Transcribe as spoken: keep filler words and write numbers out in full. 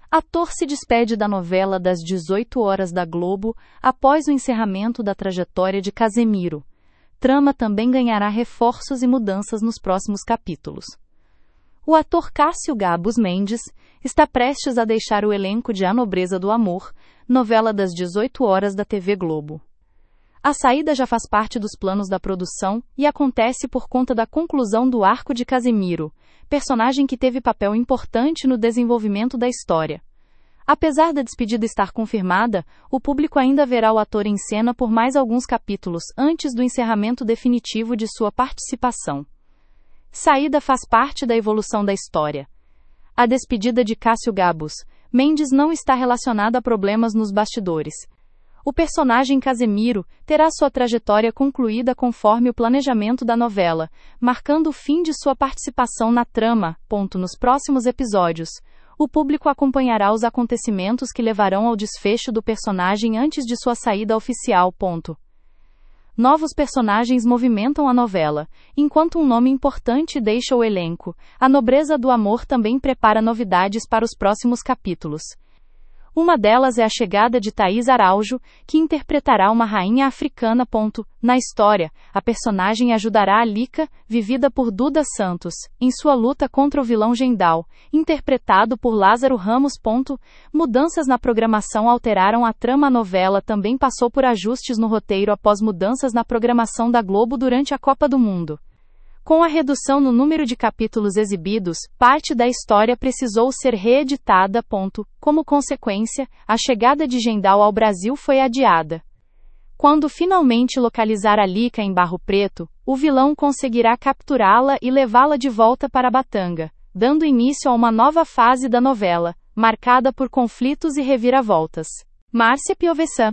Ator se despede da novela das dezoito horas da Globo após o encerramento da trajetória de Casemiro. Trama também ganhará reforços e mudanças nos próximos capítulos. O ator Cássio Gabus Mendes está prestes a deixar o elenco de A Nobreza do Amor, novela das dezoito horas da T V Globo. A saída já faz parte dos planos da produção e acontece por conta da conclusão do arco de Casemiro, personagem que teve papel importante no desenvolvimento da história. Apesar da despedida estar confirmada, o público ainda verá o ator em cena por mais alguns capítulos antes do encerramento definitivo de sua participação. Saída faz parte da evolução da história. A despedida de Cássio Gabus Mendes não está relacionada a problemas nos bastidores. O personagem Casemiro terá sua trajetória concluída conforme o planejamento da novela, marcando o fim de sua participação na trama. Ponto. Nos próximos episódios, o público acompanhará os acontecimentos que levarão ao desfecho do personagem antes de sua saída oficial. Ponto. Novos personagens movimentam a novela, enquanto um nome importante deixa o elenco. A Nobreza do Amor também prepara novidades para os próximos capítulos. Uma delas é a chegada de Thaís Araújo, que interpretará uma rainha africana. Na história, a personagem ajudará a Lika, vivida por Duda Santos, em sua luta contra o vilão Gendal, interpretado por Lázaro Ramos. Mudanças na programação alteraram a trama. A novela também passou por ajustes no roteiro após mudanças na programação da Globo durante a Copa do Mundo. Com a redução no número de capítulos exibidos, parte da história precisou ser reeditada. Como consequência, a chegada de Gendal ao Brasil foi adiada. Quando finalmente localizar a Lika em Barro Preto, o vilão conseguirá capturá-la e levá-la de volta para Batanga, dando início a uma nova fase da novela, marcada por conflitos e reviravoltas. Márcia Piovesan.